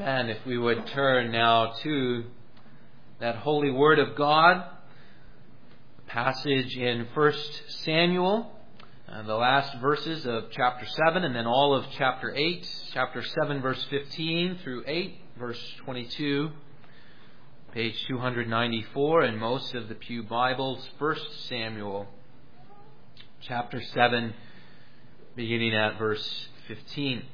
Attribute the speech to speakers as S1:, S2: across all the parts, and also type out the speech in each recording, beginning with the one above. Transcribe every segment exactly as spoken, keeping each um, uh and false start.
S1: Amen. If we would turn now to that holy word of God, passage in First Samuel, uh, the last verses of chapter seven, and then all of chapter eight, chapter seven, verse fifteen through eight, verse twenty-two, page two ninety-four in most of the Pew Bibles. First Samuel, chapter seven, beginning at verse fifteen.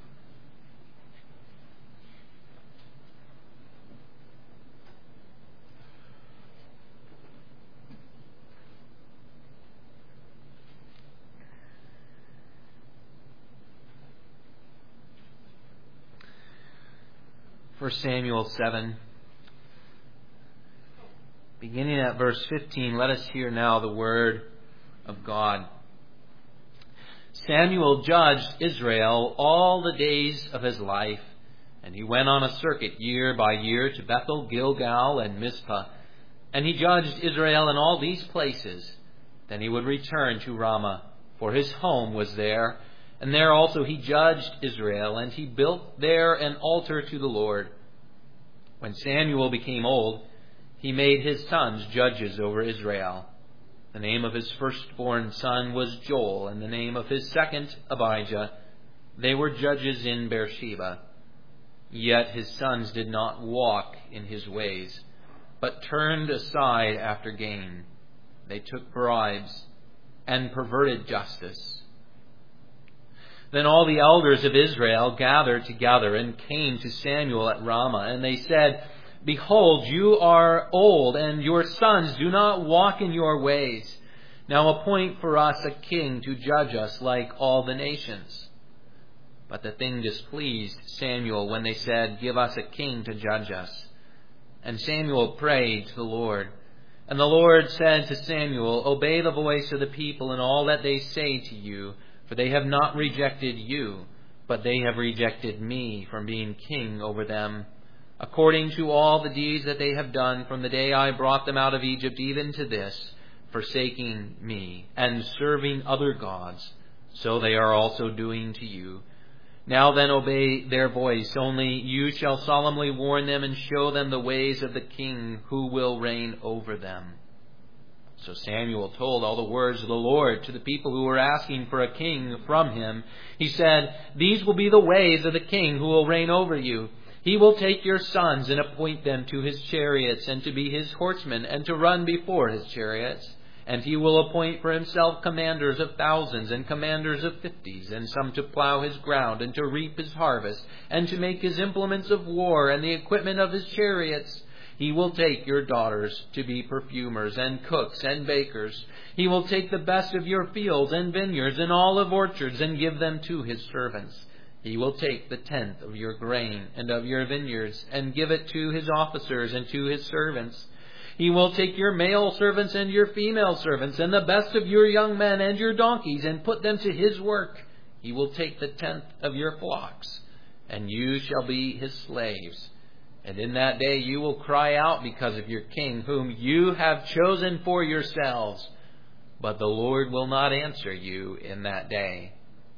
S1: First Samuel seven, beginning at verse fifteen, let us hear now the word of God. Samuel judged Israel all the days of his life, and he went on a circuit year by year to Bethel, Gilgal, and Mizpah, and he judged Israel in all these places. Then he would return to Ramah, for his home was there. And there also he judged Israel, and he built there an altar to the Lord. When Samuel became old, he made his sons judges over Israel. The name of his firstborn son was Joel, and the name of his second Abijah. They were judges in Beersheba. Yet his sons did not walk in his ways, but turned aside after gain. They took bribes and perverted justice. Then all the elders of Israel gathered together and came to Samuel at Ramah, and they said, Behold, you are old, and your sons do not walk in your ways. Now appoint for us a king to judge us like all the nations. But the thing displeased Samuel when they said, Give us a king to judge us. And Samuel prayed to the Lord. And the Lord said to Samuel, Obey the voice of the people in all that they say to you, for they have not rejected you, but they have rejected me from being king over them, according to all the deeds that they have done from the day I brought them out of Egypt even to this, forsaking me and serving other gods. So they are also doing to you. Now then obey their voice, only you shall solemnly warn them and show them the ways of the king who will reign over them. So Samuel told all the words of the Lord to the people who were asking for a king from him. He said, These will be the ways of the king who will reign over you. He will take your sons and appoint them to his chariots and to be his horsemen and to run before his chariots. And he will appoint for himself commanders of thousands and commanders of fifties, and some to plow his ground and to reap his harvest, and to make his implements of war and the equipment of his chariots. He will take your daughters to be perfumers and cooks and bakers. He will take the best of your fields and vineyards and olive orchards and give them to his servants. He will take the tenth of your grain and of your vineyards and give it to his officers and to his servants. He will take your male servants and your female servants and the best of your young men and your donkeys and put them to his work. He will take the tenth of your flocks, and you shall be his slaves. And in that day you will cry out because of your king, whom you have chosen for yourselves. But the Lord will not answer you in that day.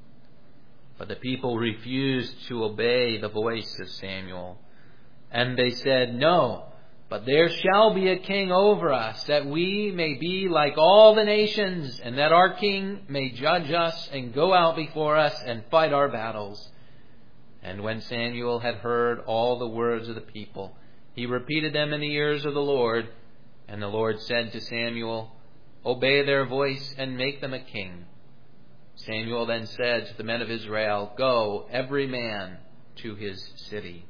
S1: But the people refused to obey the voice of Samuel. And they said, No, but there shall be a king over us, that we may be like all the nations, and that our king may judge us and go out before us and fight our battles. And when Samuel had heard all the words of the people, he repeated them in the ears of the Lord. And the Lord said to Samuel, Obey their voice and make them a king. Samuel then said to the men of Israel, Go, every man to his city.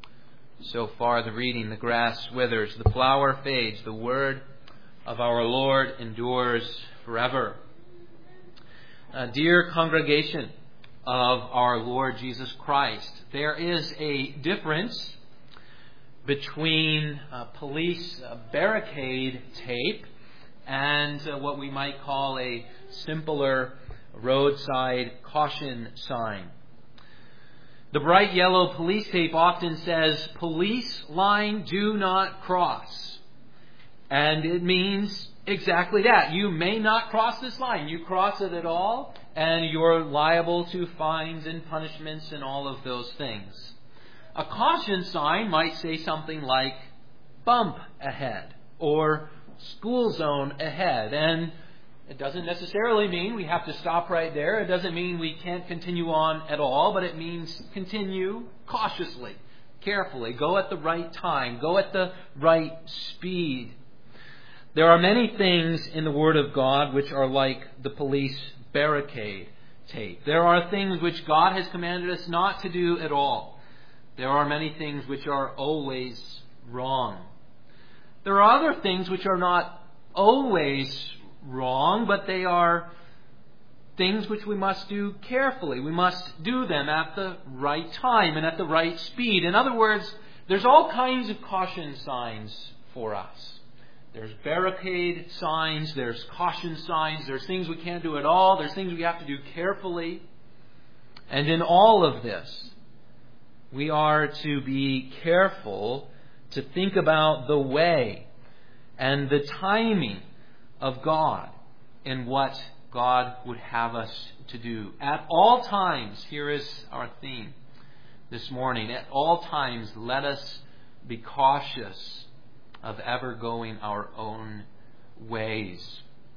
S1: So far the reading, the grass withers, the flower fades, the word of our Lord endures forever. Uh, dear congregation of our Lord Jesus Christ, there is a difference between uh, police uh, barricade tape and uh, what we might call a simpler roadside caution sign. The bright yellow police tape often says, Police line do not cross. And it means exactly that. You may not cross this line. You cross it at all, and you're liable to fines and punishments and all of those things. A caution sign might say something like bump ahead or school zone ahead. And it doesn't necessarily mean we have to stop right there. It doesn't mean we can't continue on at all, but it means continue cautiously, carefully. Go at the right time. Go at the right speed. There are many things in the Word of God which are like the police barricade tape. There are things which God has commanded us not to do at all. There are many things which are always wrong. There are other things which are not always wrong, but they are things which we must do carefully. We must do them at the right time and at the right speed. In other words, there's all kinds of caution signs for us. There's barricade signs, there's caution signs, there's things we can't do at all, there's things we have to do carefully. And in all of this, we are to be careful to think about the way and the timing of God in what God would have us to do. At all times, here is our theme this morning, at all times let us be cautious of ever going our own ways.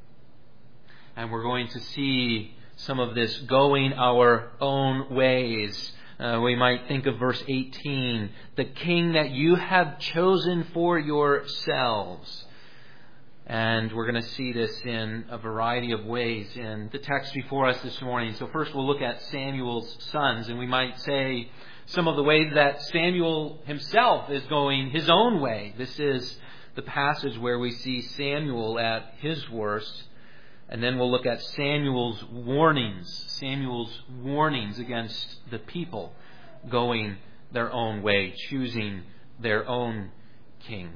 S1: And we're going to see some of this going our own ways. Uh, we might think of verse eighteen, the king that you have chosen for yourselves. And we're going to see this in a variety of ways in the text before us this morning. So first we'll look at Samuel's sons, and we might say some of the ways that Samuel himself is going his own way. This is the passage where we see Samuel at his worst. And then we'll look at Samuel's warnings, Samuel's warnings against the people going their own way, choosing their own king.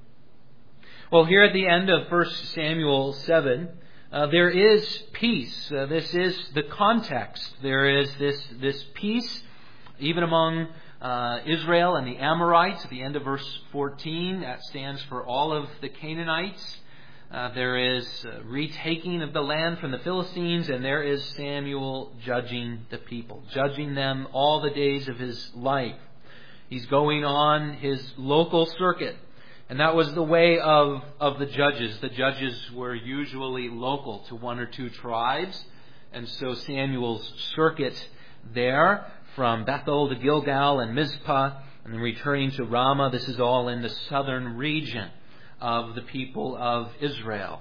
S1: Well, here at the end of First Samuel seven, uh, there is peace. Uh, this is the context. There is this, this peace even among uh, Israel and the Amorites. At the end of verse fourteen, that stands for all of the Canaanites. Uh, there is uh, retaking of the land from the Philistines, and there is Samuel judging the people, judging them all the days of his life. He's going on his local circuit. And that was the way of, of the judges. The judges were usually local to one or two tribes. And so Samuel's circuit there, from Bethel to Gilgal and Mizpah, and then returning to Ramah, this is all in the southern region of the people of Israel.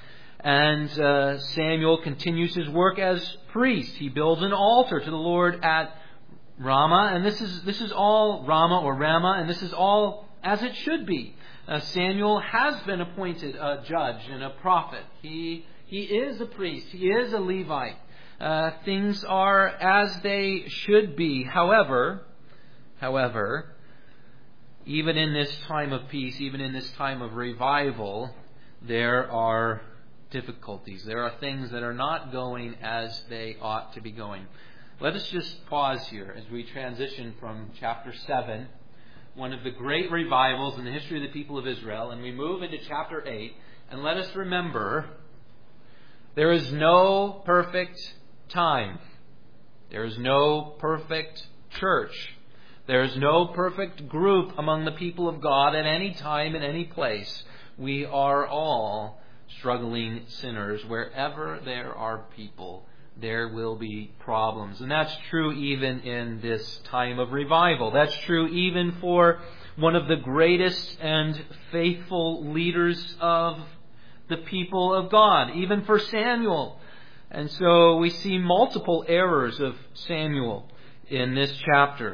S1: And uh, Samuel continues his work as priest. He builds an altar to the Lord at Ramah. And this is, this is all Ramah or Ramah, and this is all as it should be. Uh, Samuel has been appointed a judge and a prophet. He he is a priest. He is a Levite. Uh, things are as they should be. However, however, even in this time of peace, even in this time of revival, there are difficulties. There are things that are not going as they ought to be going. Let us just pause here as we transition from chapter seven, one of the great revivals in the history of the people of Israel, and we move into chapter eight, and let us remember there is no perfect time. There is no perfect church. There is no perfect group among the people of God at any time, in any place. We are all struggling sinners. Wherever there are people, there will be problems. And that's true even in this time of revival. That's true even for one of the greatest and faithful leaders of the people of God, even for Samuel. And so we see multiple errors of Samuel in this chapter.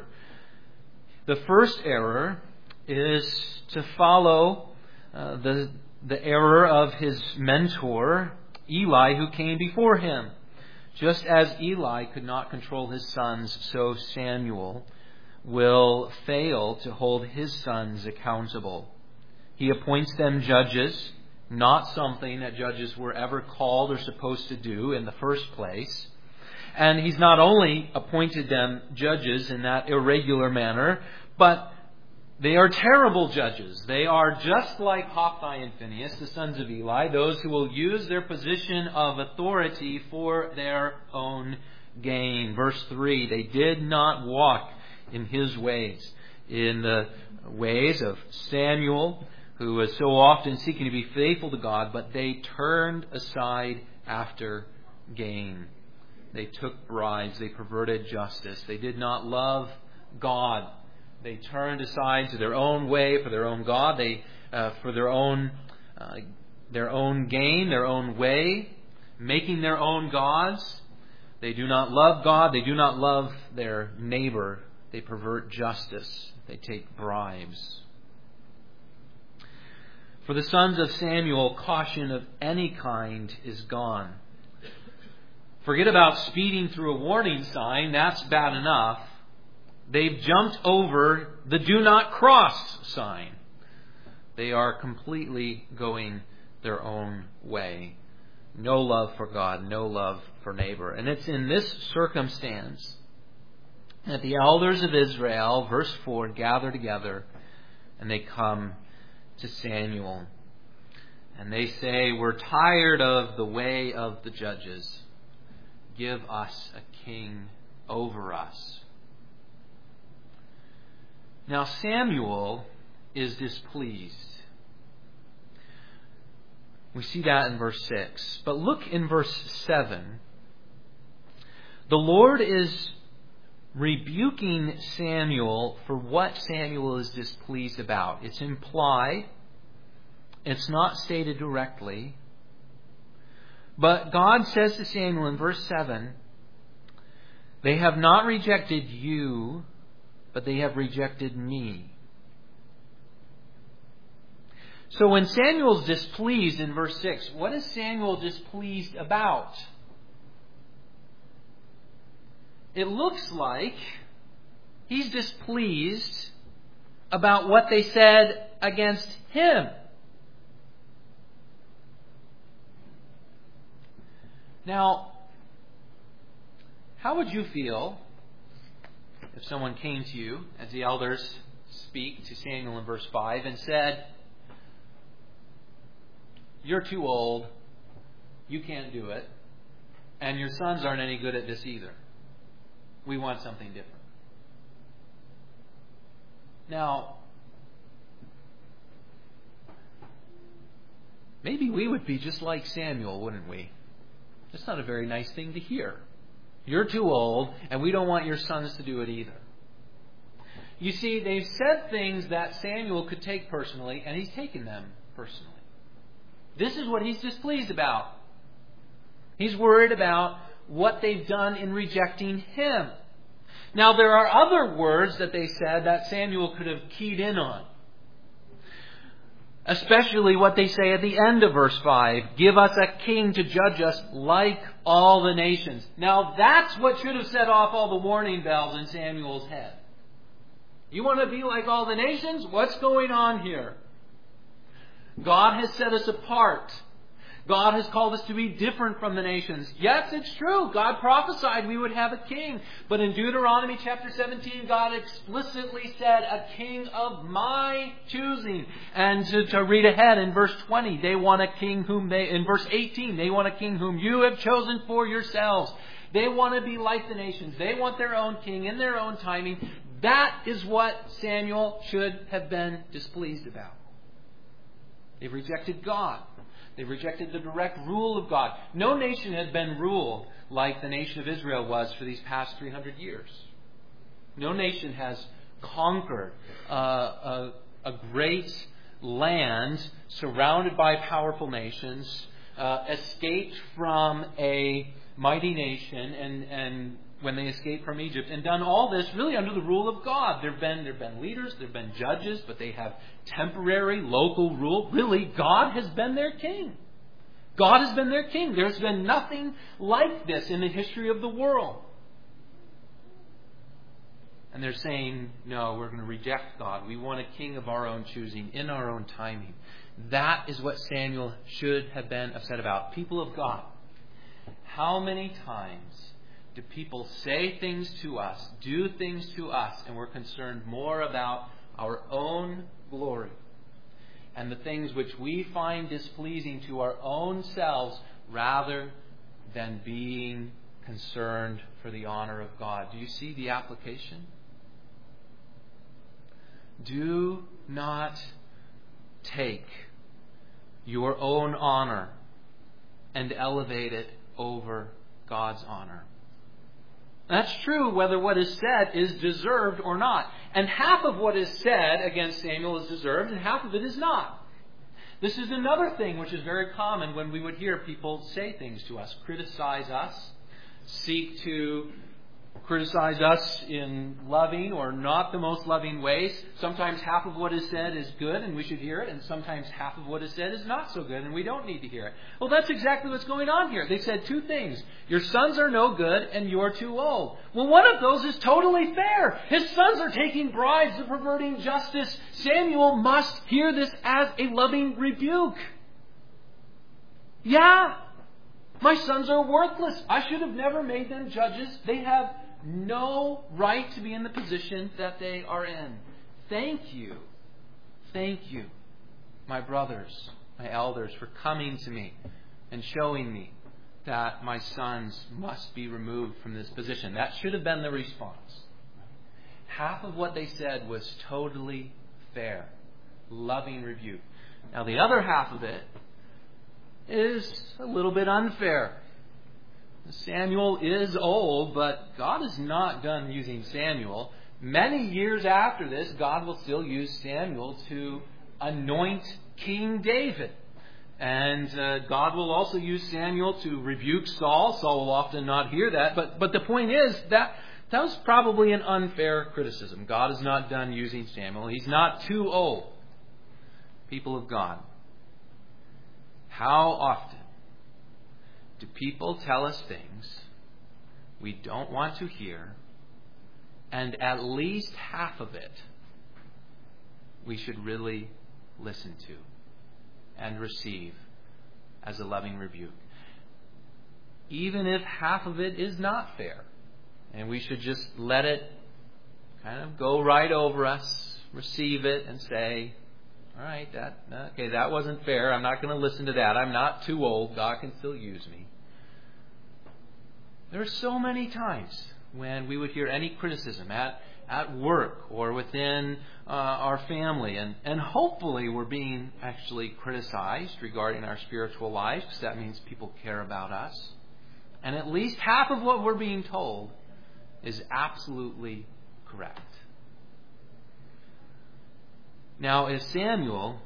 S1: The first error is to follow uh, the, the error of his mentor, Eli, who came before him. Just as Eli could not control his sons, so Samuel will fail to hold his sons accountable. He appoints them judges, not something that judges were ever called or supposed to do in the first place. And he's not only appointed them judges in that irregular manner, but they are terrible judges. They are just like Hophni and Phinehas, the sons of Eli, those who will use their position of authority for their own gain. Verse three, they did not walk in his ways. in the ways of Samuel, who was so often seeking to be faithful to God, but they turned aside after gain. They took bribes. They perverted justice. They did not love God. They turned aside to their own way for their own God. They uh, for their own uh, their own gain, their own way, making their own gods. They do not love God. They do not love their neighbor. They pervert justice. They take bribes. For the sons of Samuel, caution of any kind is gone. Forget about speeding through a warning sign. That's bad enough. They've jumped over the do not cross sign. They are completely going their own way. No love for God, no love for neighbor. And it's in this circumstance that the elders of Israel, verse four, gather together and they come to Samuel. And they say, we're tired of the way of the judges. Give us a king over us. Now Samuel is displeased. We see that in verse six. But look in verse seven. The Lord is rebuking Samuel for what Samuel is displeased about. It's implied. It's not stated directly. But God says to Samuel in verse seven, they have not rejected you, but they have rejected me. So when Samuel's displeased in verse six, what is Samuel displeased about? It looks like he's displeased about what they said against him. Now, how would you feel if someone came to you, as the elders speak to Samuel in verse five, and said, you're too old, you can't do it, and your sons aren't any good at this either. We want something different. Now, maybe we would be just like Samuel, wouldn't we? That's not a very nice thing to hear. You're too old, and we don't want your sons to do it either. You see, they've said things that Samuel could take personally, and he's taken them personally. This is what he's displeased about. He's worried about what they've done in rejecting him. Now, there are other words that they said that Samuel could have keyed in on. Especially what they say at the end of verse five. Give us a king to judge us like all the nations. Now, that's what should have set off all the warning bells in Samuel's head. You want to be like all the nations? What's going on here? God has set us apart. God has called us to be different from the nations. Yes, it's true. God prophesied we would have a king. But in Deuteronomy chapter seventeen, God explicitly said, a king of my choosing. And to, to read ahead in verse twenty, they want a king whom they, in verse eighteen, they want a king whom you have chosen for yourselves. They want to be like the nations. They want their own king in their own timing. That is what Samuel should have been displeased about. They've rejected God. They've rejected the direct rule of God. No nation has been ruled like the nation of Israel was for these past three hundred years. No nation has conquered uh, a, a great land surrounded by powerful nations, uh, escaped from a mighty nation, and, and when they escaped from Egypt, and done all this really under the rule of God. There have been, there have been leaders, there have been judges, but they have temporary local rule. Really, God has been their king. God has been their king. There's been nothing like this in the history of the world. And they're saying, no, we're going to reject God. We want a king of our own choosing, in our own timing. That is what Samuel should have been upset about. People of God, how many times do people say things to us, do things to us, and we're concerned more about our own glory and the things which we find displeasing to our own selves rather than being concerned for the honor of God? Do you see the application? Do not take your own honor and elevate it over God's honor. That's true whether what is said is deserved or not. And half of what is said against Samuel is deserved and half of it is not. This is another thing which is very common when we would hear people say things to us, criticize us, seek to criticize us in loving or not the most loving ways. Sometimes half of what is said is good and we should hear it, and sometimes half of what is said is not so good and we don't need to hear it. Well, that's exactly what's going on here. They said two things. Your sons are no good and you're too old. Well, one of those is totally fair. His sons are taking bribes, they're perverting justice. Samuel must hear this as a loving rebuke. Yeah, my sons are worthless. I should have never made them judges. They have no right to be in the position that they are in. Thank you. Thank you, my brothers, my elders, for coming to me and showing me that my sons must be removed from this position. That should have been the response. Half of what they said was totally fair, loving rebuke. Now the other half of it is a little bit unfair. Samuel is old, but God is not done using Samuel. Many years after this, God will still use Samuel to anoint King David. And uh, God will also use Samuel to rebuke Saul. Saul will often not hear that. But, but the point is that that was probably an unfair criticism. God is not done using Samuel. He's not too old. People of God, how often do people tell us things we don't want to hear, and at least half of it we should really listen to and receive as a loving rebuke? Even if half of it is not fair, and we should just let it kind of go right over us, receive it, and say, all right, that okay, that wasn't fair. I'm not going to listen to that. I'm not too old. God can still use me. There are so many times when we would hear any criticism at, at work or within uh, our family, and, and hopefully we're being actually criticized regarding our spiritual life, because that means people care about us. And at least half of what we're being told is absolutely correct. Now, if Samuel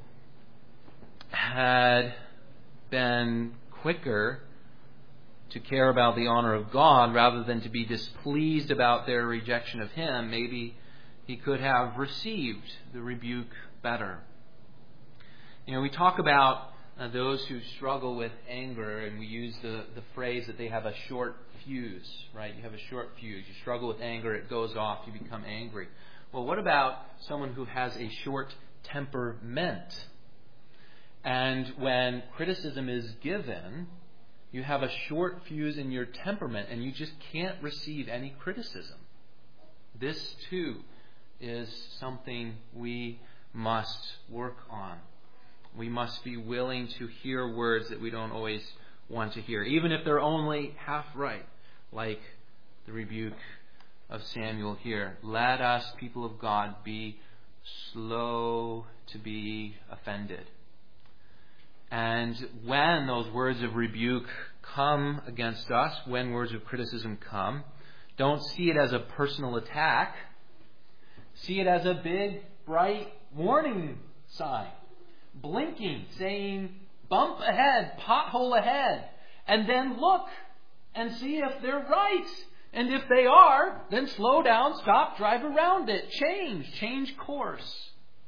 S1: had been quicker to care about the honor of God rather than to be displeased about their rejection of him, maybe he could have received the rebuke better. You know, we talk about uh, those who struggle with anger, and we use the, the phrase that they have a short fuse, right? You have a short fuse. You struggle with anger, it goes off, you become angry. Well, what about someone who has a short temperament? And when criticism is given, you have a short fuse in your temperament and you just can't receive any criticism. This too is something we must work on. We must be willing to hear words that we don't always want to hear, even if they're only half right, like the rebuke of Samuel here. Let us, people of God, be slow to be offended. And when those words of rebuke come against us, when words of criticism come, don't see it as a personal attack. See it as a big, bright warning sign, blinking, saying, bump ahead, pothole ahead, and then look and see if they're right. And if they are, then slow down, stop, drive around it, change, change course.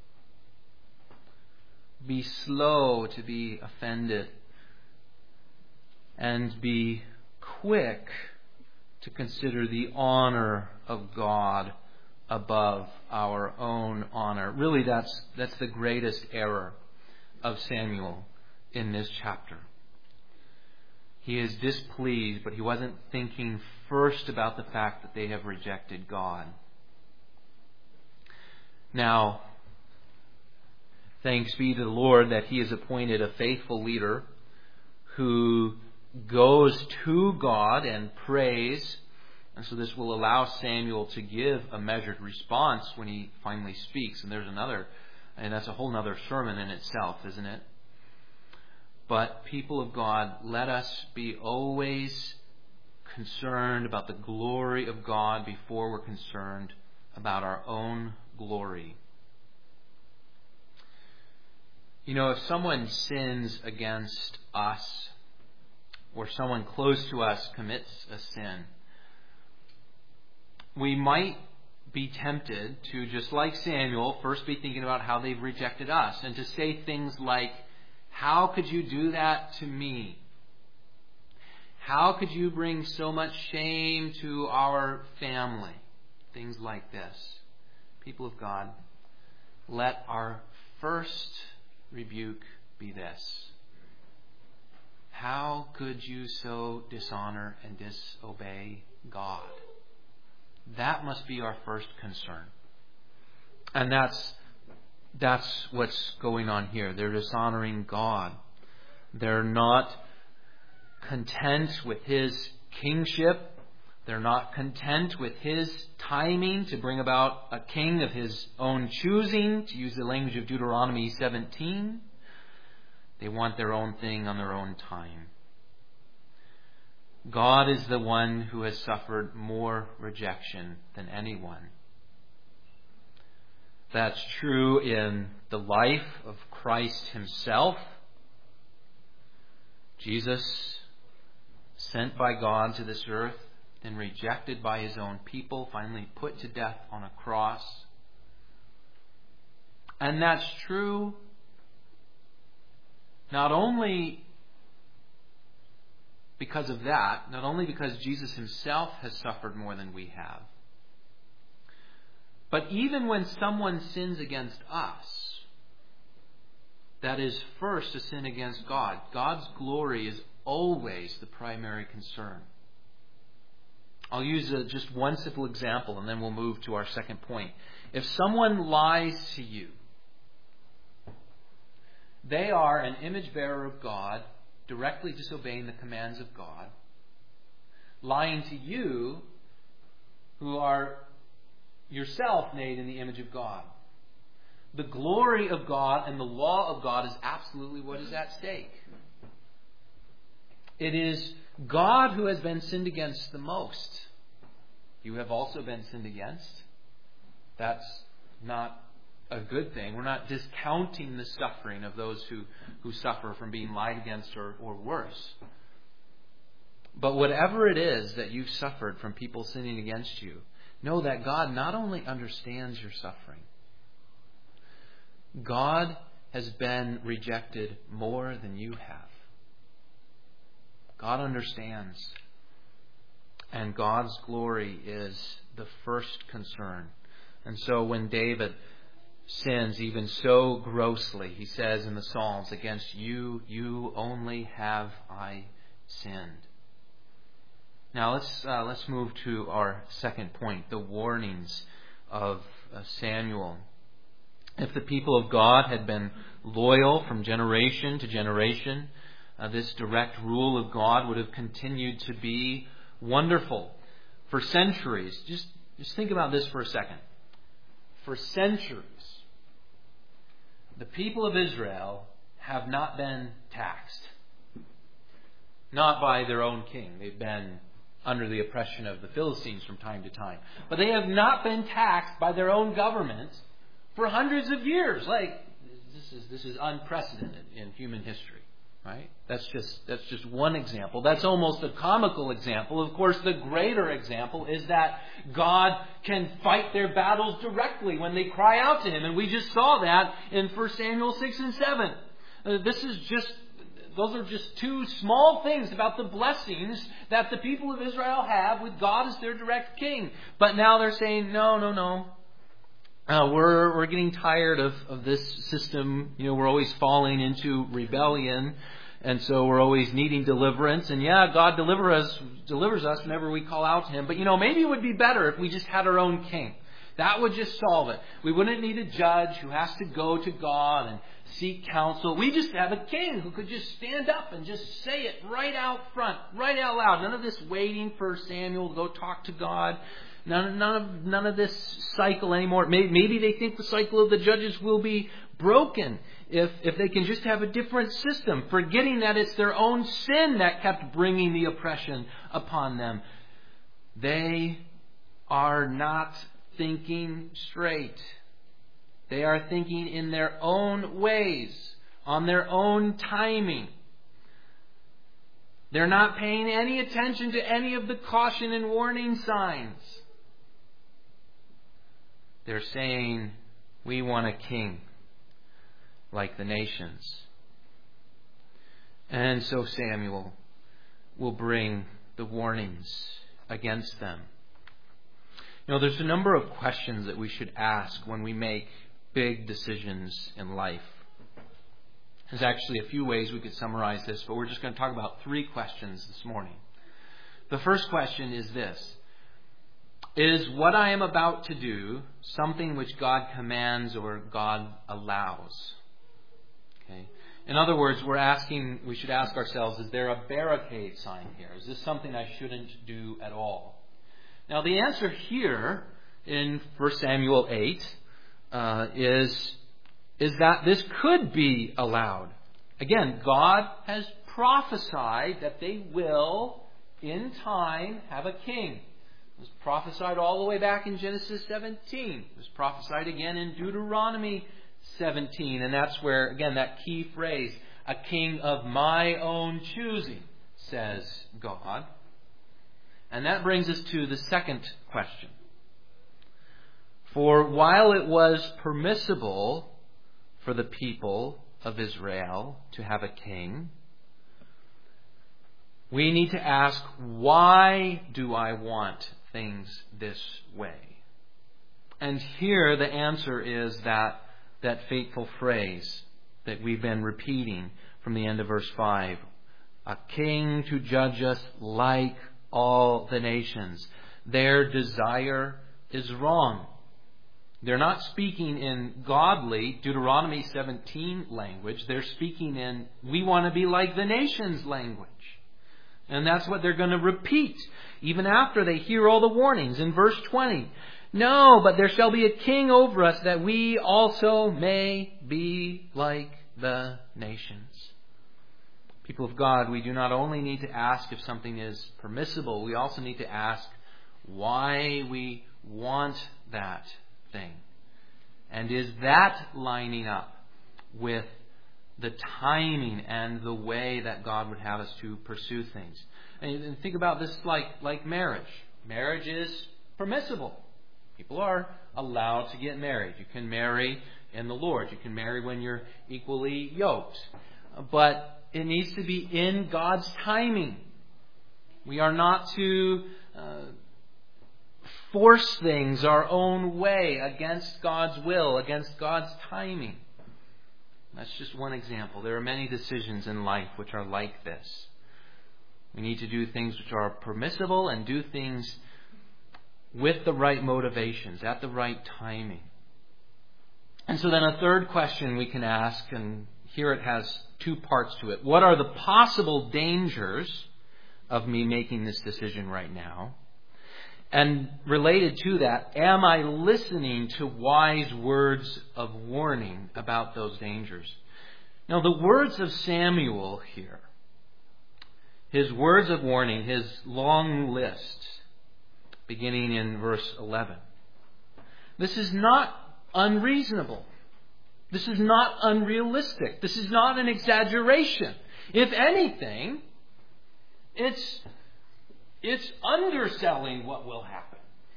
S1: Be slow to be offended, and be quick to consider the honor of God above our own honor. Really, that's that's the greatest error of Samuel in this chapter. He is displeased, but he wasn't thinking first about the fact that they have rejected God. Now, thanks be to the Lord that he has appointed a faithful leader who goes to God and prays And so this will allow Samuel to give a measured response when he finally speaks. And there's another, and that's a whole other sermon in itself, isn't it? But people of God, let us be always concerned about the glory of God before we're concerned about our own glory. You know, if someone sins against us, or someone close to us commits a sin, we might be tempted to, just like Samuel, first be thinking about how they've rejected us, and to say things like, how could you do that to me? How could you bring so much shame to our family? Things like this. People of God, let our first rebuke be this. How could you so dishonor and disobey God? That must be our first concern. And that's that's what's going on here. They're dishonoring God. They're not content with His kingship. They're not content with His timing to bring about a king of His own choosing, to use the language of Deuteronomy seventeen. They want their own thing on their own time. God is the one who has suffered more rejection than anyone. That's true in the life of Christ Himself. Jesus, sent by God to this earth, then rejected by His own people, finally put to death on a cross. And that's true not only because of that, not only because Jesus Himself has suffered more than we have, but even when someone sins against us, that is first a sin against God. God's glory is always the primary concern. I'll use a, just one simple example, and then we'll move to our second point. If someone lies to you, they are an image bearer of God, directly disobeying the commands of God, lying to you, who are yourself made in the image of God. The glory of God and the law of God is absolutely what is at stake. It is God who has been sinned against the most. You have also been sinned against. That's not a good thing. We're not discounting the suffering of those who, who suffer from being lied against or, or worse. But whatever it is that you've suffered from people sinning against you, know that God not only understands your suffering, God has been rejected more than you have. God understands. And God's glory is the first concern. And so when David sins even so grossly, he says in the Psalms, against you, you only have I sinned. Now let's uh, let's move to our second point, the warnings of uh, Samuel. If the people of God had been loyal from generation to generation, uh, this direct rule of God would have continued to be wonderful for centuries. Just, just think about this for a second. For centuries, the people of Israel have not been taxed. Not by their own king. They've been under the oppression of the Philistines from time to time. But they have not been taxed by their own government for hundreds of years. Like, this is this is unprecedented in human history, right? That's just that's just one example. That's almost a comical example. Of course, the greater example is that God can fight their battles directly when they cry out to Him. And we just saw that in First Samuel six and seven. Uh, this is just Those are just two small things about the blessings that the people of Israel have with God as their direct king. But now they're saying, no, no, no. Uh, we're we're getting tired of, of this system. You know, we're always falling into rebellion. And so we're always needing deliverance. And yeah, God deliver us, delivers us whenever we call out to Him. But, you know, maybe it would be better if we just had our own king. That would just solve it. We wouldn't need a judge who has to go to God and seek counsel. We just have a king who could just stand up and just say it right out front, right out loud. None of this waiting for Samuel to go talk to God. None, none of none of this cycle anymore. Maybe, maybe they think the cycle of the judges will be broken if if they can just have a different system, forgetting that it's their own sin that kept bringing the oppression upon them. They are not thinking straight. They are thinking in their own ways, on their own timing. They're not paying any attention to any of the caution and warning signs. They're saying, we want a king like the nations. And so Samuel will bring the warnings against them. You know, there's a number of questions that we should ask when we make big decisions in life. There's actually a few ways we could summarize this, but we're just going to talk about three questions this morning. The first question is this: is what I am about to do something which God commands or God allows? Okay. In other words, we're asking, we should ask ourselves, is there a barricade sign here? Is this something I shouldn't do at all? Now, the answer here in First Samuel eight uh, is, is that this could be allowed. Again, God has prophesied that they will, in time, have a king. It was prophesied all the way back in Genesis seventeen. It was prophesied again in Deuteronomy seventeen. And that's where, again, that key phrase, a king of my own choosing, says God. And that brings us to the second question. For while it was permissible for the people of Israel to have a king, we need to ask, why do I want things this way? And here the answer is that, that fateful phrase that we've been repeating from the end of verse five. A king to judge us like all the nations. Their desire is wrong. They're not speaking in godly Deuteronomy seventeen language. They're speaking in we want to be like the nations language. And that's what they're going to repeat even after they hear all the warnings in verse twenty. No, but there shall be a king over us that we also may be like the nations. People of God, we do not only need to ask if something is permissible, we also need to ask why we want that thing. And is that lining up with the timing and the way that God would have us to pursue things? And think about this like, like marriage. Marriage is permissible. People are allowed to get married. You can marry in the Lord. You can marry when you're equally yoked. But it needs to be in God's timing. We are not to uh, force things our own way against God's will, against God's timing. That's just one example. There are many decisions in life which are like this. We need to do things which are permissible and do things with the right motivations, at the right timing. And so then a third question we can ask, and here it has two parts to it. What are the possible dangers of me making this decision right now? And related to that, am I listening to wise words of warning about those dangers? Now, the words of Samuel here, his words of warning, his long list, beginning in verse eleven. This is not unreasonable. This is not unrealistic. This is not an exaggeration. If anything, it's, it's underselling what will happen.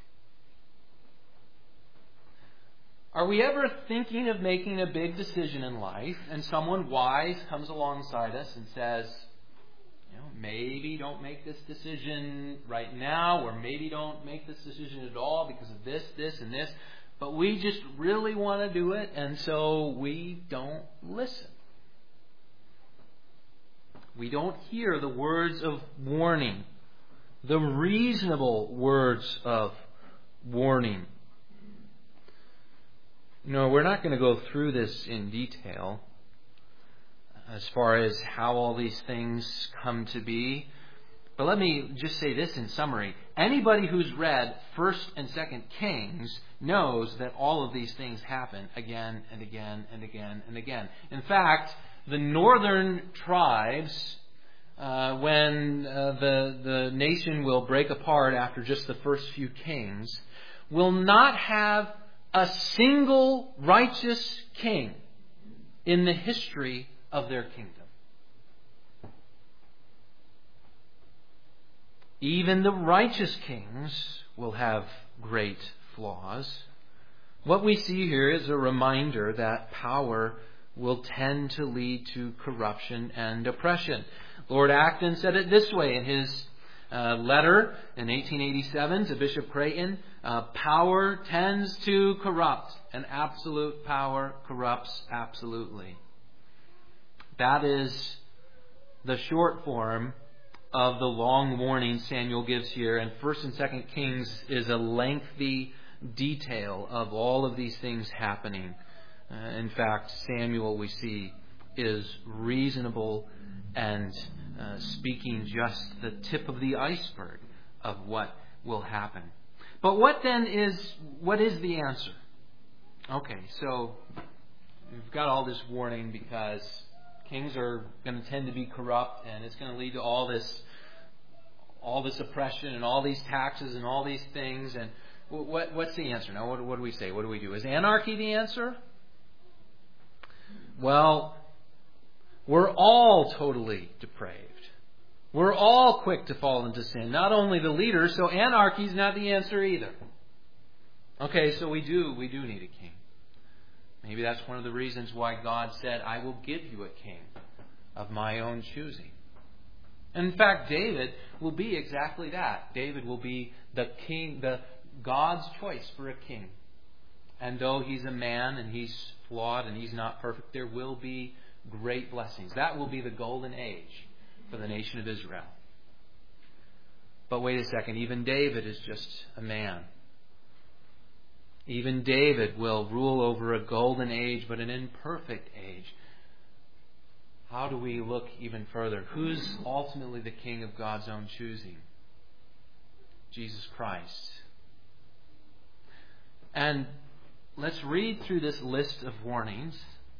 S1: Are we ever thinking of making a big decision in life and someone wise comes alongside us and says, you know, maybe don't make this decision right now, or maybe don't make this decision at all because of this, this, and this. But we just really want to do it, and so we don't listen. We don't hear the words of warning, the reasonable words of warning. No, we're not going to go through this in detail as far as how all these things come to be. But let me just say this in summary. Anybody who's read First and Second Kings knows that all of these things happen again and again and again and again. In fact, the northern tribes, uh, when uh, the, the nation will break apart after just the first few kings, will not have a single righteous king in the history of their kingdom. Even the righteous kings will have great flaws. What we see here is a reminder that power will tend to lead to corruption and oppression. Lord Acton said it this way in his uh, letter in eighteen eighty-seven to Bishop Creighton. Uh, power tends to corrupt, and absolute power corrupts absolutely. That is the short form of the long warning Samuel gives here, and First and Second Kings is a lengthy detail of all of these things happening. Uh, in fact, Samuel, we see, is reasonable and uh, speaking just the tip of the iceberg of what will happen. But what then is, what is the answer? Okay, so we've got all this warning because kings are going to tend to be corrupt, and it's going to lead to all this all this oppression and all these taxes and all these things. And what, what's the answer? Now, what, what do we say? What do we do? Is anarchy the answer? Well, we're all totally depraved. We're all quick to fall into sin. Not only the leaders, so anarchy is not the answer either. Okay, so we do, we do need a king. Maybe that's one of the reasons why God said, I will give you a king of my own choosing. And in fact, David will be exactly that. David will be the king, the God's choice for a king. And though he's a man and he's flawed and he's not perfect, there will be great blessings. That will be the golden age for the nation of Israel. But wait a second, even David is just a man. Even David will rule over a golden age, but an imperfect age. How do we look even further? Who's ultimately the king of God's own choosing? Jesus Christ. And let's read through this list of warnings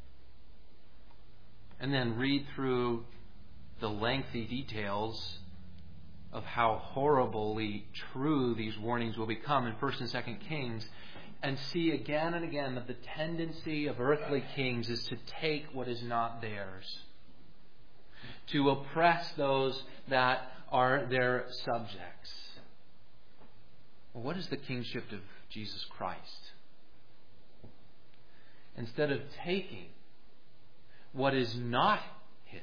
S1: and then read through the lengthy details of how horribly true these warnings will become in First and Second Kings, and see again and again that the tendency of earthly kings is to take what is not theirs, to oppress those that are their subjects. Well, what is the kingship of Jesus Christ? Instead of taking what is not His,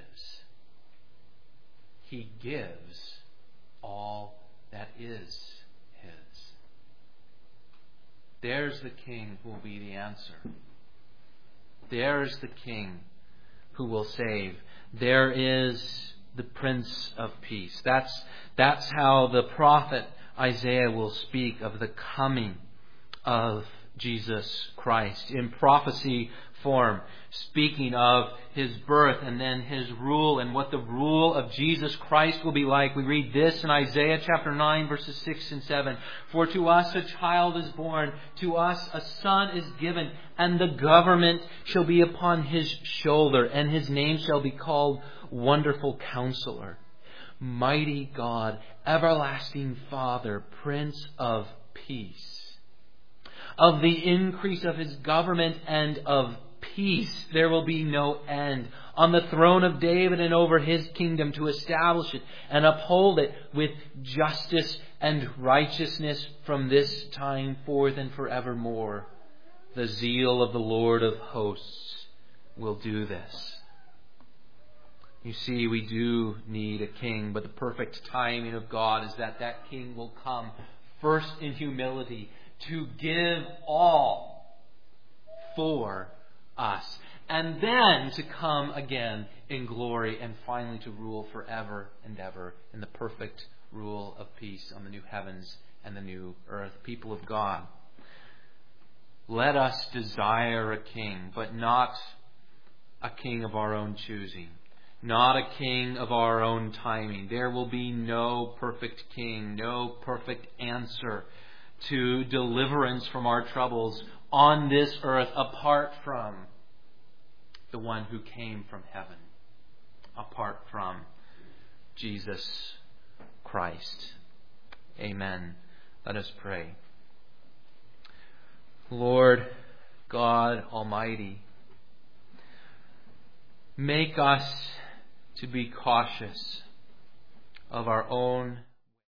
S1: He gives all that is His. There's the King who will be the answer. There's the King who will save. There is the Prince of Peace. That's, that's how the prophet Isaiah will speak of the coming of Jesus Christ in prophecy form, speaking of His birth and then His rule and what the rule of Jesus Christ will be like. We read this in Isaiah chapter nine, verses six and seven. For to us a child is born, to us a son is given, and the government shall be upon His shoulder, and His name shall be called Wonderful Counselor, Mighty God, Everlasting Father, Prince of Peace. Of the increase of His government and of peace there will be no end, on the throne of David and over His kingdom, to establish it and uphold it with justice and righteousness from this time forth and forevermore. The zeal of the Lord of hosts will do this. You see, we do need a king, but the perfect timing of God is that that king will come first in humility to give all for us, and then to come again in glory and finally to rule forever and ever in the perfect rule of peace on the new heavens and the new earth. People of God, let us desire a king, but not a king of our own choosing, not a king of our own timing. There will be no perfect king, no perfect answer to deliverance from our troubles on this earth apart from the one who came from heaven, apart from Jesus Christ. Amen. Let us pray. Lord God Almighty, make us to be cautious of our own